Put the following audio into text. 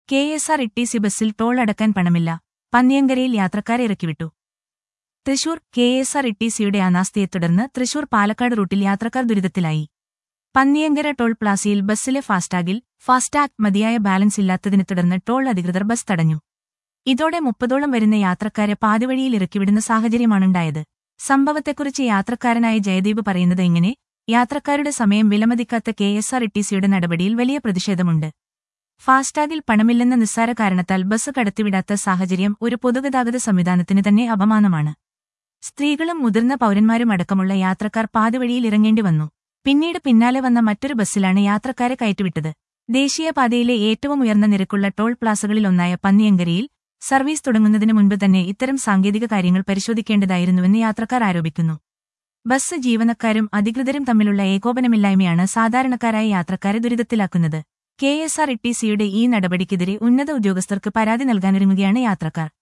KSRTC ബസ്സിൽ toll അടക്കാൻ പണമില്ല. പന്നിയങ്കരയിൽ യാത്രക്കാരെ ഇറക്കിവിട്ടു. തൃശൂർ KSRTCയുടെ അനാസ്ഥയെ തുടർന്ന് തൃശൂർ പാലക്കാട് റൂട്ടിൽ യാത്രക്കാർ ദുരിതത്തിലായി. പന്നിയങ്കര ടോൾ പ്ലാസയിൽ ബസ്സിലെ ഫാസ്ടാഗ് മതിയായ ബാലൻസ് ഇല്ലാത്തതിനെ തുടർന്ന് ടോൾ അധികൃതർ ബസ് തടഞ്ഞു. ഇതോടെ 30ഓളം വരുന്ന യാത്രക്കാരെ പാതിവഴിയിൽ ഇറക്കിവിടുന്ന സാഹചര്യമാണുണ്ടായത്. സംഭവത്തെക്കുറിച്ച് യാത്രക്കാരനായ ജയദീപ് പറയുന്നത് ഇങ്ങനെ: യാത്രക്കാരുടെ സമയം വിലമതിക്കാത്ത KSRTCയുടെ നടപടിയിൽ വലിയ പ്രതിഷേധമുണ്ട്. ഫാസ്ടാഗിൽ പണമില്ലെന്ന നിസ്സാര കാരണത്താൽ ബസ് കടത്തിവിടാത്ത സാഹചര്യം ഒരു പൊതുഗതാഗത സംവിധാനത്തിന് തന്നെ അപമാനമാണ്. സ്ത്രീകളും മുതിർന്ന പൗരന്മാരും അടക്കമുള്ള യാത്രക്കാർ പാതിവഴിയിൽ ഇറങ്ങേണ്ടി വന്നു. പിന്നീട് പിന്നാലെ വന്ന മറ്റൊരു ബസ്സിലാണ് യാത്രക്കാരെ കയറ്റിവിട്ടത്. ദേശീയപാതയിലെ ഏറ്റവും ഉയർന്ന നിരക്കുള്ള ടോൾ പ്ലാസകളിലൊന്നായ പന്നിയങ്കരയിൽ സർവീസ് തുടങ്ങുന്നതിന് മുൻപ് തന്നെ ഇത്തരം സാങ്കേതിക കാര്യങ്ങൾ പരിശോധിക്കേണ്ടതായിരുന്നുവെന്ന് യാത്രക്കാർ ആരോപിക്കുന്നു. ബസ് ജീവനക്കാരും അധികൃതരും തമ്മിലുള്ള ഏകോപനമില്ലായ്മയാണ് സാധാരണക്കാരായ യാത്രക്കാരെ ദുരിതത്തിലാക്കുന്നത്. KSRTCയുടെ ഈ നടപടിക്കെതിരെ ഉന്നത ഉദ്യോഗസ്ഥർക്ക് പരാതി നൽകാനൊരുങ്ങുകയാണ് യാത്രക്കാർ.